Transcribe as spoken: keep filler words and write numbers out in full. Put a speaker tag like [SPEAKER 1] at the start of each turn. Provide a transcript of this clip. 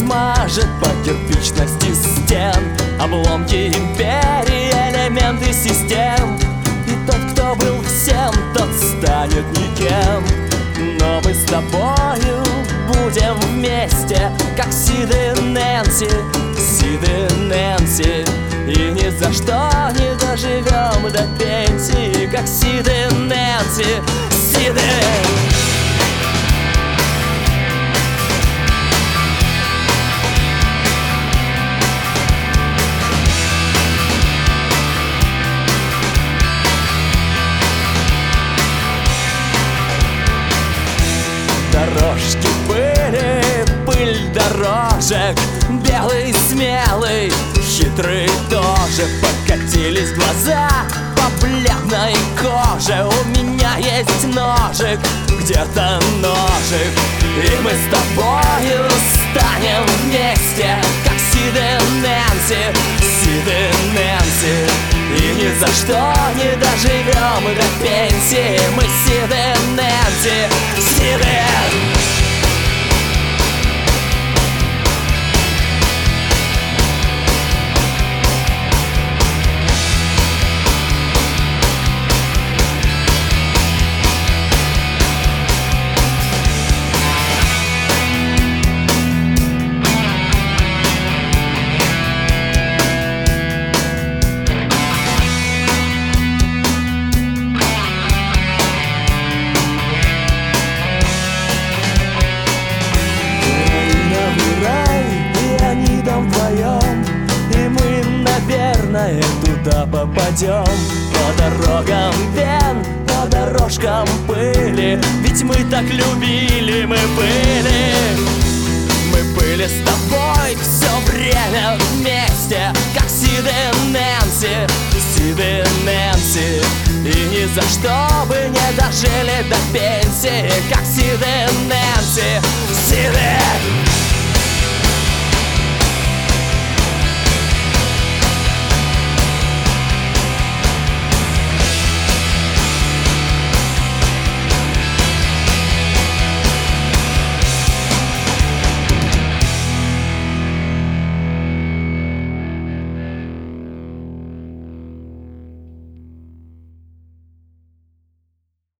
[SPEAKER 1] мажет по кирпичности стен, обломки империи, элементы систем. И тот, кто был всем, тот станет никем. Но мы с тобою будем вместе, как Сид и Нэнси, Сид и Нэнси. И ни за что не доживем до пенсии, как Сид и Нэнси, Сид и... Дорожки пыли, пыль дорожек, белый, смелый, хитрый тоже. Покатились глаза по бледной коже. У меня есть ножик, где-то ножик. И мы с тобою станем вместе, как Сид и Нэнси, Сид и Нэнси. И ни за что не доживем до пенсии, мы Сид и Нэнси, Сид и... Туда попадем по дорогам вен, по дорожкам пыли. Ведь мы так любили, мы были. Мы были с тобой все время вместе, как Сид и Нэнси, Сид и Нэнси. И ни за что бы не дожили до пенсии, как Сид и Нэнси, Сид и...